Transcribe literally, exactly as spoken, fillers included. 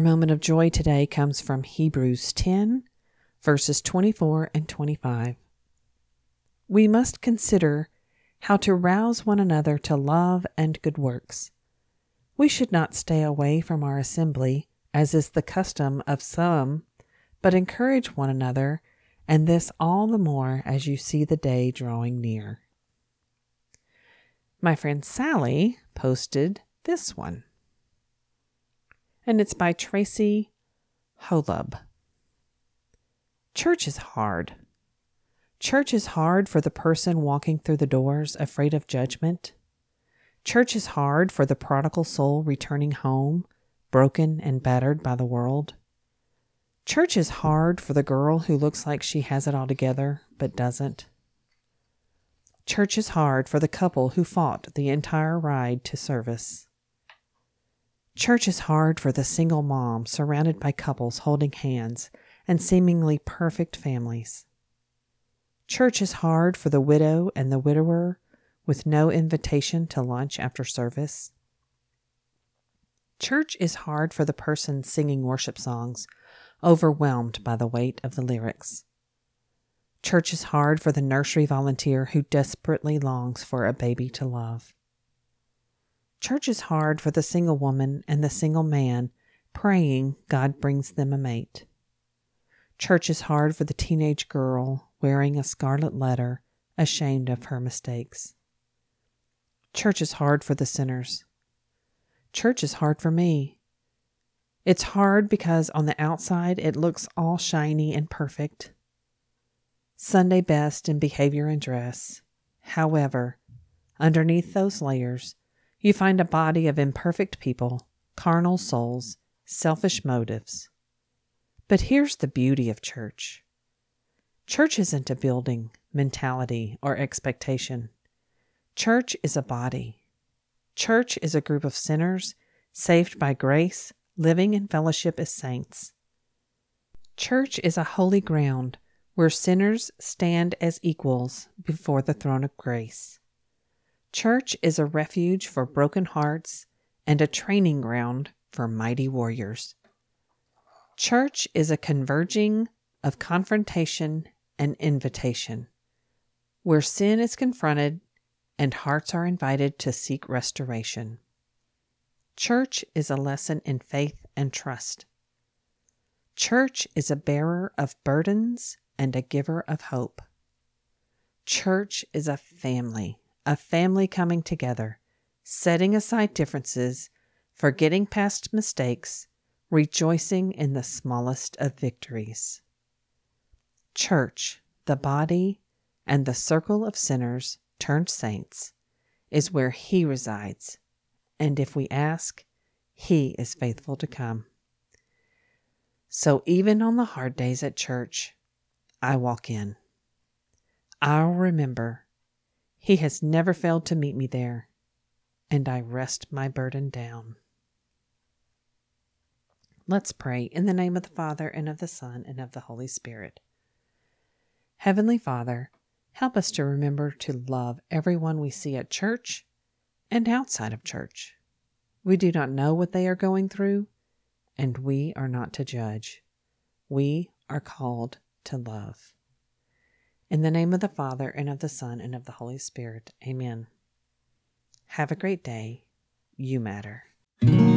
moment of joy today comes from Hebrews ten, verses twenty-four and twenty-five. We must consider how to rouse one another to love and good works. We should not stay away from our assembly, as is the custom of some, but encourage one another, and this all the more as you see the day drawing near. My friend Sally posted this one, and it's by Tracy Holub. Church is hard. Church is hard for the person walking through the doors afraid of judgment. Church is hard for the prodigal soul returning home, broken and battered by the world. Church is hard for the girl who looks like she has it all together, but doesn't. Church is hard for the couple who fought the entire ride to service. Church is hard for the single mom surrounded by couples holding hands and seemingly perfect families. Church is hard for the widow and the widower with no invitation to lunch after service. Church is hard for the person singing worship songs, overwhelmed by the weight of the lyrics. Church is hard for the nursery volunteer who desperately longs for a baby to love. Church is hard for the single woman and the single man praying God brings them a mate. Church is hard for the teenage girl wearing a scarlet letter, ashamed of her mistakes. Church is hard for the sinners. Church is hard for me. It's hard because on the outside it looks all shiny and perfect. Sunday best in behavior and dress. However, underneath those layers, you find a body of imperfect people, carnal souls, selfish motives. But here's the beauty of church. Church isn't a building, mentality, or expectation. Church is a body. Church is a group of sinners saved by grace, living in fellowship as saints. Church is a holy ground where sinners stand as equals before the throne of grace. Church is a refuge for broken hearts and a training ground for mighty warriors. Church is a converging of confrontation and invitation, where sin is confronted and hearts are invited to seek restoration. Church is a lesson in faith and trust. Church is a bearer of burdens and a giver of hope. Church is a family, a family coming together, setting aside differences, forgetting past mistakes, rejoicing in the smallest of victories. Church, the body and the circle of sinners turned saints, is where He resides, and if we ask, He is faithful to come. So even on the hard days at church, I walk in. I'll remember He has never failed to meet me there, and I rest my burden down. Let's pray in the name of the Father, and of the Son, and of the Holy Spirit. Heavenly Father, help us to remember to love everyone we see at church and outside of church. We do not know what they are going through, and we are not to judge. We are called to love. In the name of the Father, and of the Son, and of the Holy Spirit. Amen. Have a great day. You matter.